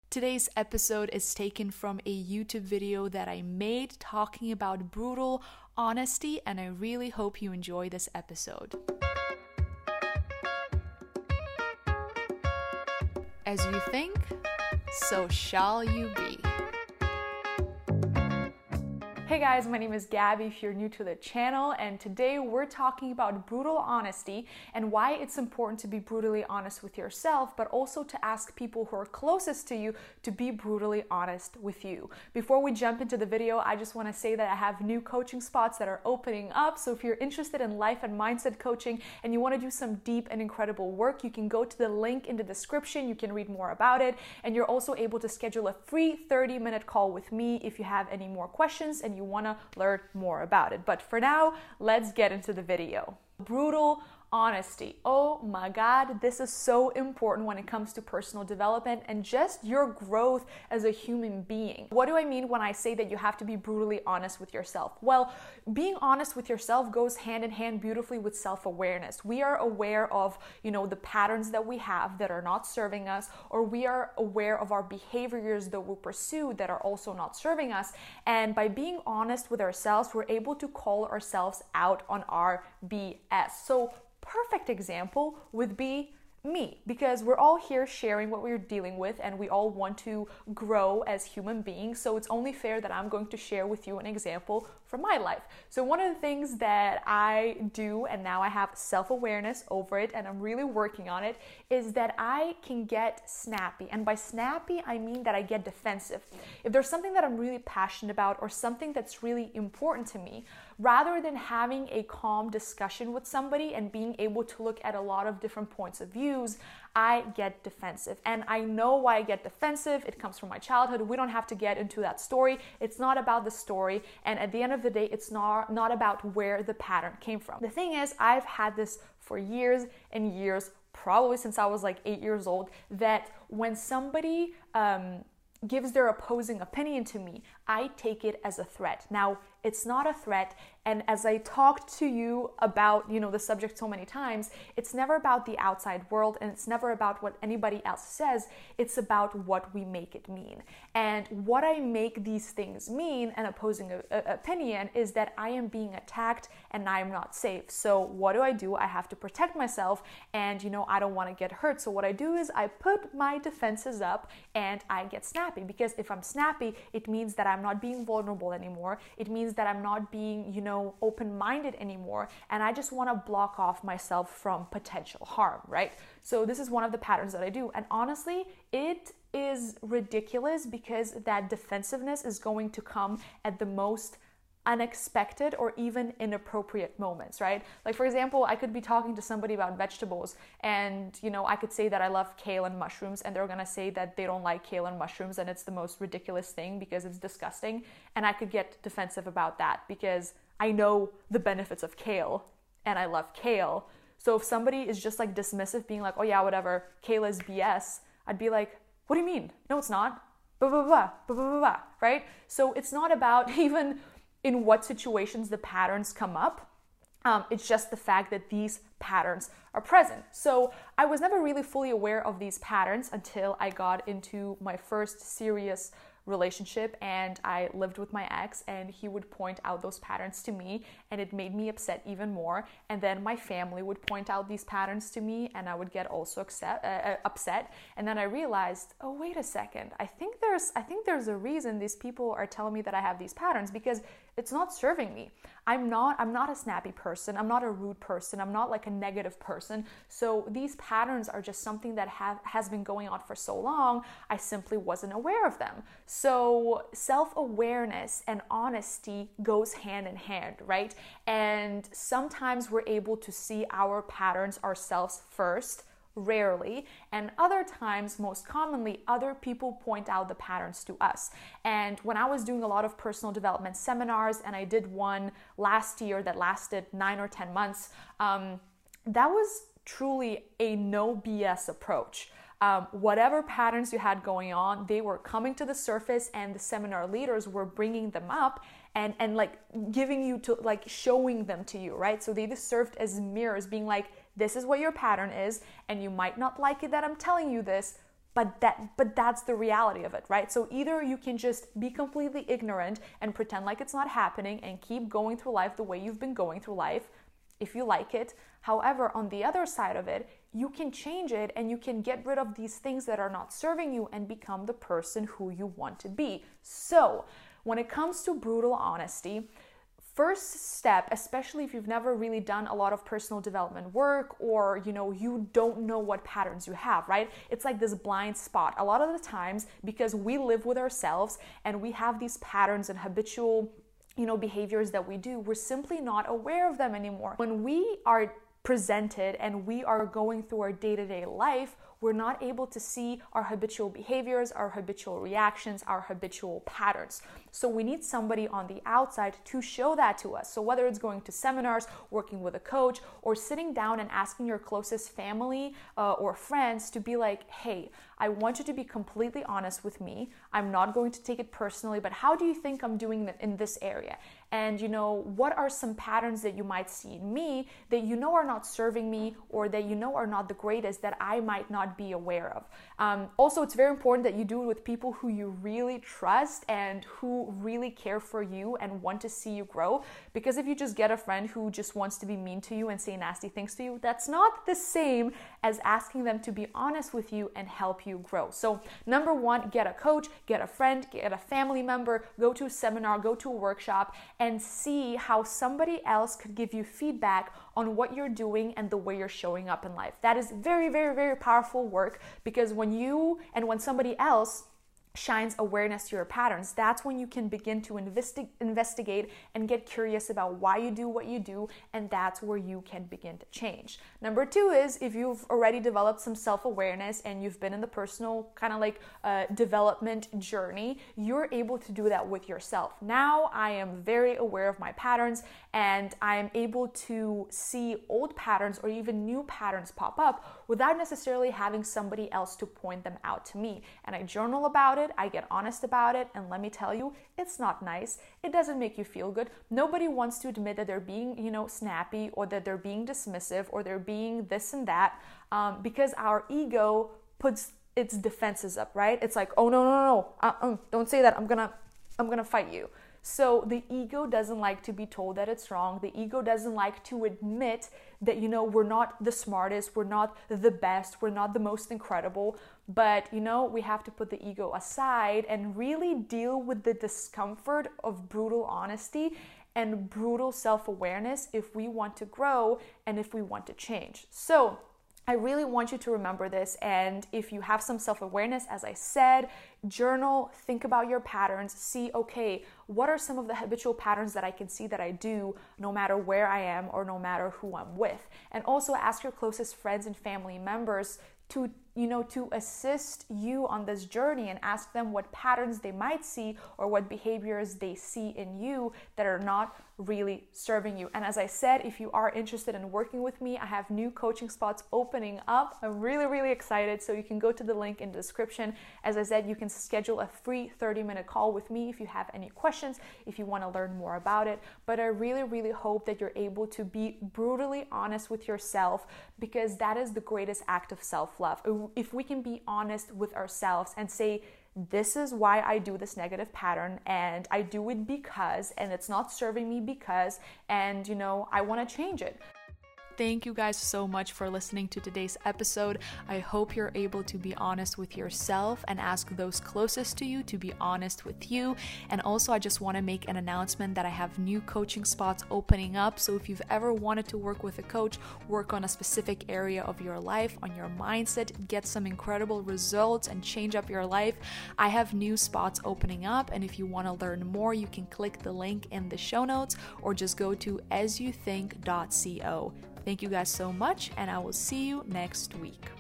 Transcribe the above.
Today's episode is taken from a YouTube video that I made talking about brutal honesty, and I really hope you enjoy this episode. As you think, so shall you be. Hey guys, my name is Gabby if you're new to the channel, and today we're talking about brutal honesty and why it's important to be brutally honest with yourself, but also to ask people who are closest to you to be brutally honest with you. Before we jump into the video, I just want to say that I have new coaching spots that are opening up, so if you're interested in life and mindset coaching and you want to do some deep and incredible work, you can go to the link in the description, you can read more about it, and you're also able to schedule a free 30-minute call with me if you have any more questions and you want to learn more about it. But for now, let's get into the video. Brutal honesty. Oh my God, this is so important when it comes to personal development and just your growth as a human being. What do I mean when I say that you have to be brutally honest with yourself? Well, being honest with yourself goes hand in hand beautifully with self-awareness. We are aware of, the patterns that we have that are not serving us, or we are aware of our behaviors that we pursue that are also not serving us. And by being honest with ourselves, we're able to call ourselves out on our BS. So perfect example would be me, because we're all here sharing what we're dealing with and we all want to grow as human beings, so it's only fair that I'm going to share with you an example from my life. So one of the things that I do, and now I have self-awareness over it and I'm really working on it, is that I can get snappy. And by snappy, I mean that I get defensive. If there's something that I'm really passionate about or something that's really important to me, rather than having a calm discussion with somebody and being able to look at a lot of different points of views, I get defensive. And I know why I get defensive. It comes from my childhood. We don't have to get into that story. It's not about the story. And at the end of the day, it's not about where the pattern came from. The thing is, I've had this for years and years, probably since I was like 8 years old, that when somebody gives their opposing opinion to me, I take it as a threat. Now, it's not a threat, and as I talked to you about, the subject so many times, it's never about the outside world and it's never about what anybody else says, it's about what we make it mean. And what I make these things mean, an opposing opinion, is that I am being attacked and I am not safe. So what do? I have to protect myself, and I don't want to get hurt. So what I do is I put my defenses up and I get snappy, because if I'm snappy, it means that I'm not being vulnerable anymore. It means that I'm not being, open-minded anymore, and I just want to block off myself from potential harm, right? So this is one of the patterns that I do, and honestly, it is ridiculous because that defensiveness is going to come at the most unexpected or even inappropriate moments, right? Like, for example, I could be talking to somebody about vegetables and, I could say that I love kale and mushrooms, and they're going to say that they don't like kale and mushrooms and it's the most ridiculous thing because it's disgusting. And I could get defensive about that because I know the benefits of kale and I love kale. So if somebody is just like dismissive, being like, oh yeah, whatever, kale is BS, I'd be like, what do you mean? No, it's not. Blah, blah, blah, blah, blah, blah, right? So it's not about even in what situations the patterns come up. It's just the fact that these patterns are present. So I was never really fully aware of these patterns until I got into my first serious relationship and I lived with my ex, and he would point out those patterns to me and it made me upset even more. And then my family would point out these patterns to me and I would get also upset. And then I realized, oh, wait a second, I think there's a reason these people are telling me that I have these patterns, because it's not serving me. I'm not a snappy person. I'm not a rude person. I'm not like a negative person. So these patterns are just something that has been going on for so long, I simply wasn't aware of them. So self-awareness and honesty goes hand in hand, right? And sometimes we're able to see our patterns ourselves first, rarely, and other times, most commonly, other people point out the patterns to us. And when I was doing a lot of personal development seminars, and I did one last year that lasted 9 or 10 months, that was truly a no BS approach. Whatever patterns you had going on, they were coming to the surface, and the seminar leaders were bringing them up and like giving you to, like, showing them to you, right? So they just served as mirrors, being like, this is what your pattern is, and you might not like it that I'm telling you this, but that's the reality of it, right? So either you can just be completely ignorant and pretend like it's not happening and keep going through life the way you've been going through life, if you like it. However, on the other side of it, you can change it and you can get rid of these things that are not serving you and become the person who you want to be. So when it comes to brutal honesty, first step, especially if you've never really done a lot of personal development work, or you don't know what patterns you have, right? It's like this blind spot a lot of the times, because we live with ourselves and we have these patterns and habitual behaviors that we do. We're simply not aware of them anymore. When we are presented and we are going through our day-to-day life, we're not able to see our habitual behaviors, our habitual reactions, our habitual patterns. So we need somebody on the outside to show that to us. So whether it's going to seminars, working with a coach, or sitting down and asking your closest family or friends to be like, hey, I want you to be completely honest with me. I'm not going to take it personally, but how do you think I'm doing in this area? And what are some patterns that you might see in me that are not serving me, or that are not the greatest, that I might not be aware of. Also, it's very important that you do it with people who you really trust and who really care for you and want to see you grow. Because if you just get a friend who just wants to be mean to you and say nasty things to you, that's not the same as asking them to be honest with you and help you grow. So number one, get a coach, get a friend, get a family member, go to a seminar, go to a workshop, and see how somebody else could give you feedback on what you're doing and the way you're showing up in life. That is very, very, very powerful work, because when somebody else shines awareness to your patterns, that's when you can begin to investigate and get curious about why you do what you do, and that's where you can begin to change. Number two is, if you've already developed some self-awareness and you've been in the personal development journey, you're able to do that with yourself. Now I am very aware of my patterns, and I am able to see old patterns or even new patterns pop up without necessarily having somebody else to point them out to me. And I journal about it, I get honest about it, and let me tell you, it's not nice. It doesn't make you feel good. Nobody wants to admit that they're being, snappy, or that they're being dismissive, or they're being this and that, because our ego puts its defenses up, right? It's like, oh no, don't say that. I'm gonna fight you. So the ego doesn't like to be told that it's wrong. The ego doesn't like to admit that, we're not the smartest, we're not the best, we're not the most incredible. But, we have to put the ego aside and really deal with the discomfort of brutal honesty and brutal self-awareness if we want to grow and if we want to change. So I really want you to remember this, and if you have some self-awareness, as I said, journal, think about your patterns, see, okay, what are some of the habitual patterns that I can see that I do no matter where I am or no matter who I'm with. And also ask your closest friends and family members to assist you on this journey, and ask them what patterns they might see or what behaviors they see in you that are not really serving you. And as I said, if you are interested in working with me, I have new coaching spots opening up. I'm really, really excited. So you can go to the link in the description. As I said, you can schedule a free 30-minute call with me if you have any questions, if you want to learn more about it. But I really, really hope that you're able to be brutally honest with yourself, because that is the greatest act of self-love. If we can be honest with ourselves and say, this is why I do this negative pattern, and I do it because, and it's not serving me because, and I want to change it. Thank you guys so much for listening to today's episode. I hope you're able to be honest with yourself and ask those closest to you to be honest with you. And also, I just want to make an announcement that I have new coaching spots opening up. So if you've ever wanted to work with a coach, work on a specific area of your life, on your mindset, get some incredible results and change up your life, I have new spots opening up. And if you want to learn more, you can click the link in the show notes or just go to asyouthink.co. Thank you guys so much, and I will see you next week.